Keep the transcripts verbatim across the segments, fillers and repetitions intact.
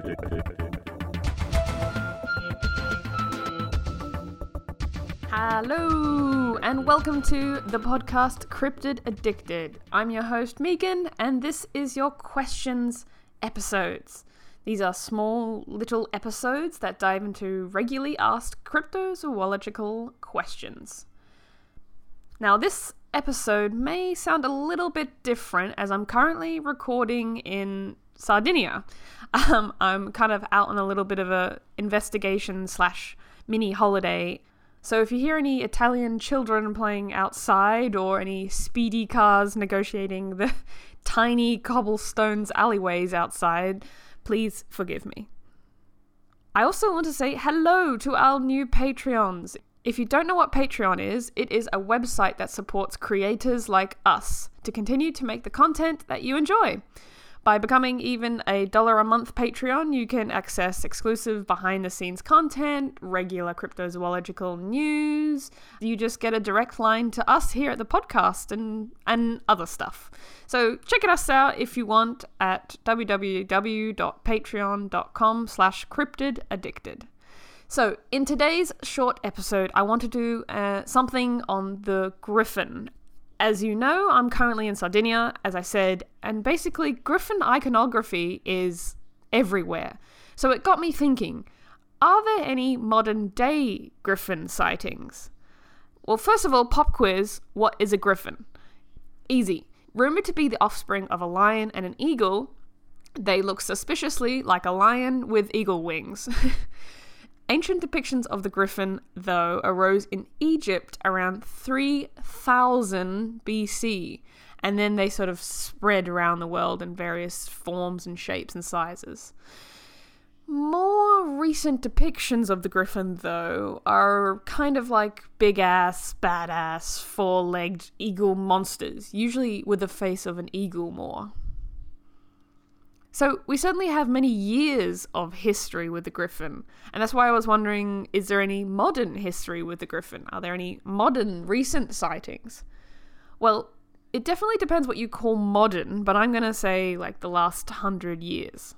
Hello, and welcome to the podcast Cryptid Addicted. I'm your host Megan, and this is your questions episodes. These are small little episodes that dive into regularly asked cryptozoological questions. Now, this episode may sound a little bit different as I'm currently recording in Sardinia. Um, I'm kind of out on a little bit of a investigation slash mini holiday. So if you hear any Italian children playing outside or any speedy cars negotiating the tiny cobblestones alleyways outside, please forgive me. I also want to say hello to our new Patreons. If you don't know what Patreon is, it is a website that supports creators like us to continue to make the content that you enjoy. By becoming even a dollar a month Patreon, you can access exclusive behind-the-scenes content, regular cryptozoological news. You just get a direct line to us here at the podcast and, and other stuff. So check us out if you want at www.patreon.com slash cryptidaddicted. So in today's short episode, I want to do uh, something on the griffin. As you know, I'm currently in Sardinia, as I said, and basically griffin iconography is everywhere. So it got me thinking, are there any modern day griffin sightings? Well, first of all, pop quiz, what is a griffin? Easy. Rumored to be the offspring of a lion and an eagle, they look suspiciously like a lion with eagle wings. Ancient depictions of the griffin, though, arose in Egypt around three thousand B C, and then they sort of spread around the world in various forms and shapes and sizes. More recent depictions of the griffin, though, are kind of like big-ass, badass, four-legged eagle monsters, usually with the face of an eagle more. So we certainly have many years of history with the griffin, and that's why I was wondering, is there any modern history with the griffin? Are there any modern recent sightings? Well, it definitely depends what you call modern, but I'm going to say like the last hundred years.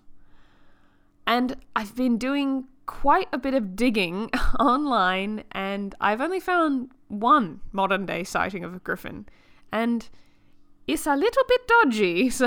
And I've been doing quite a bit of digging online, and I've only found one modern day sighting of a griffin, and it's a little bit dodgy, so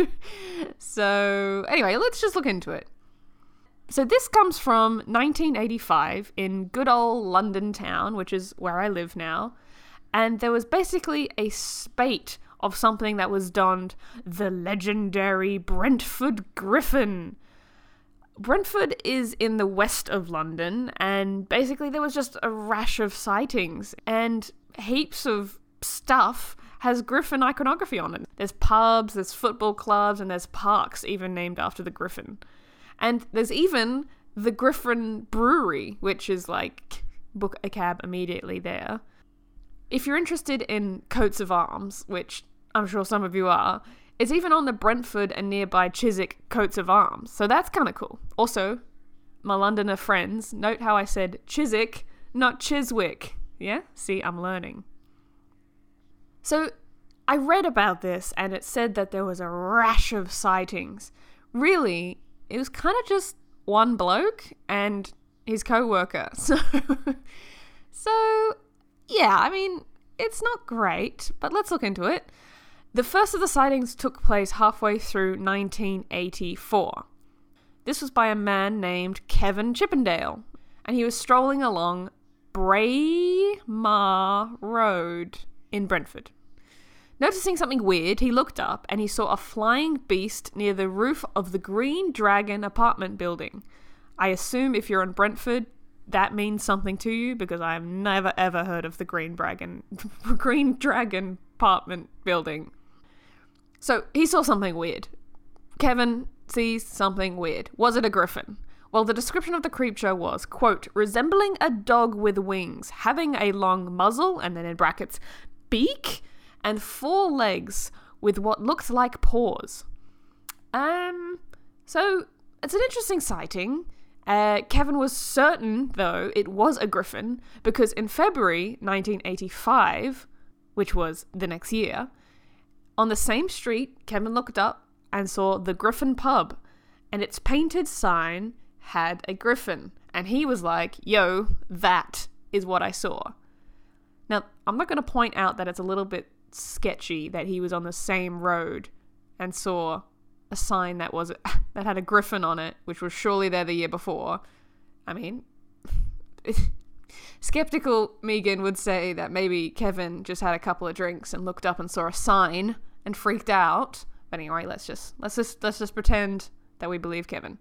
so anyway, let's just look into it. So this comes from nineteen eighty-five in good old London town, which is where I live now, and there was basically a spate of something that was donned the legendary Brentford Griffin. Brentford is in the west of London, and basically there was just a rash of sightings, and heaps of stuff has griffin iconography on it. There's pubs, there's football clubs, and there's parks even named after the griffin. And there's even the Griffin Brewery, which is like, book a cab immediately there. If you're interested in coats of arms, which I'm sure some of you are, it's even on the Brentford and nearby Chiswick coats of arms. So that's kind of cool. Also, my Londoner friends, note how I said Chiswick, not Chiswick. Yeah? See, I'm learning. So I read about this, and it said that there was a rash of sightings. Really, it was kind of just one bloke and his co-worker. So, so yeah, I mean, it's not great, but let's look into it. The first of the sightings took place halfway through nineteen eighty-four. This was by a man named Kevin Chippendale, and he was strolling along Braemar Road in Brentford. Noticing something weird, he looked up and he saw a flying beast near the roof of the Green Dragon apartment building. I assume if you're in Brentford, that means something to you, because I've never ever heard of the Green Dragon, Green Dragon apartment building. So he saw something weird. Kevin sees something weird. Was it a griffin? Well, the description of the creature was, quote, resembling a dog with wings, having a long muzzle, and then in brackets, beak, and four legs with what looked like paws. Um, so it's an interesting sighting. Uh, Kevin was certain, though, it was a griffin, because in February nineteen eighty-five, which was the next year, on the same street, Kevin looked up and saw the Griffin Pub, and its painted sign had a griffin. And he was like, yo, that is what I saw. Now, I'm not going to point out that it's a little bit sketchy that he was on the same road and saw a sign that was that had a griffin on it, which was surely there the year before. I mean, skeptical Megan would say that maybe Kevin just had a couple of drinks and looked up and saw a sign and freaked out. But anyway, let's just let's just let's just pretend that we believe Kevin.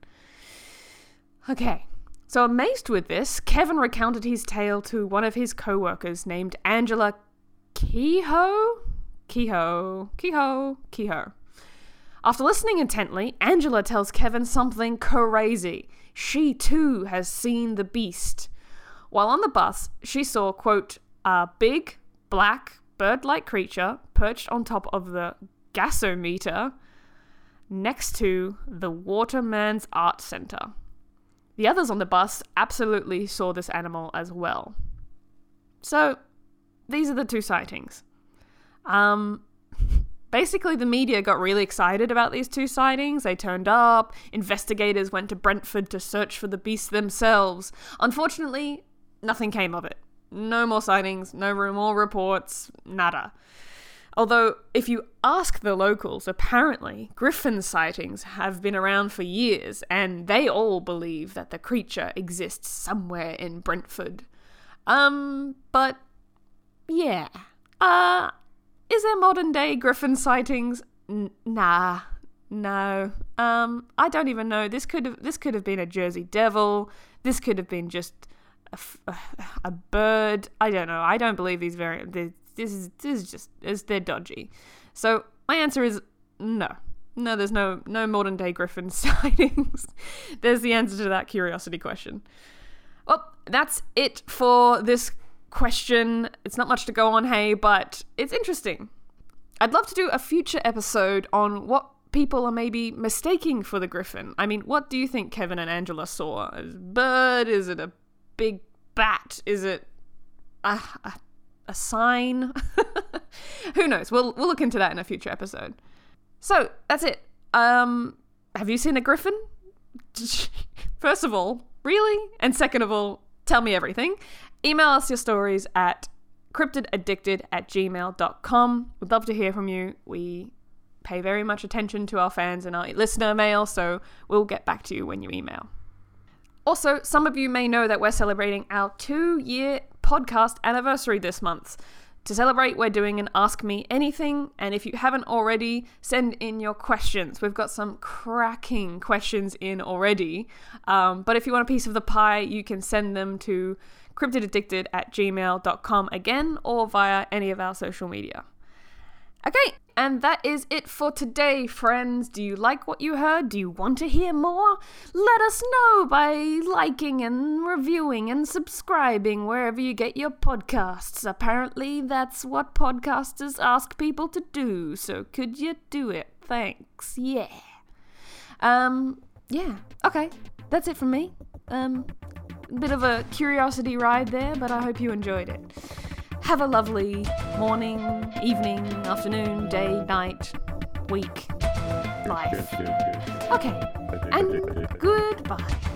Okay. So amazed with this, Kevin recounted his tale to one of his co-workers named Angela Kehoe? Kehoe. Kehoe. Kehoe. After listening intently, Angela tells Kevin something crazy. She too has seen the beast. While on the bus, she saw, quote, a big, black, bird-like creature perched on top of the gasometer next to the Waterman's Art Center. The others on the bus absolutely saw this animal as well. So, these are the two sightings. Um, basically, the media got really excited about these two sightings. They turned up. Investigators went to Brentford to search for the beast themselves. Unfortunately, nothing came of it. No more sightings, no more reports, nada. Although, if you ask the locals, apparently griffin sightings have been around for years, and they all believe that the creature exists somewhere in Brentford. Um, but, yeah. Uh, is there modern day griffin sightings? N- nah. No. Um, I don't even know. This could have, this could have been a Jersey Devil. This could have been just a, a, a bird. I don't know. I don't believe these very... This is this is just is they're dodgy. So my answer is no. No, there's no no modern day griffin sightings. There's the answer to that curiosity question. Well, that's it for this question. It's not much to go on, hey, but it's interesting. I'd love to do a future episode on what people are maybe mistaking for the griffin. I mean, what do you think Kevin and Angela saw? Is it a bird? Is it a big bat? Is it a, a A sign? Who knows? We'll we'll look into that in a future episode. So that's it. Um, have you seen a griffin? First of all, really? And second of all, tell me everything. Email us your stories at cryptidaddicted at gmail dot com. We'd love to hear from you. We pay very much attention to our fans and our listener mail, so we'll get back to you when you email. Also, some of you may know that we're celebrating our two-year podcast anniversary this month. To celebrate, we're doing an Ask Me Anything, and if you haven't already, send in your questions. We've got some cracking questions in already, um, but if you want a piece of the pie, you can send them to cryptidaddicted at gmail dot com again, or via any of our social media. Okay, and that is it for today, friends. Do you like what you heard? Do you want to hear more? Let us know by liking and reviewing and subscribing wherever you get your podcasts. Apparently, that's what podcasters ask people to do, so could you do it? Thanks. Yeah. Um, yeah. Okay, that's it from me. Um, a bit of a curiosity ride there, but I hope you enjoyed it. Have a lovely morning, evening, afternoon, day, night, week, life. Okay, and goodbye.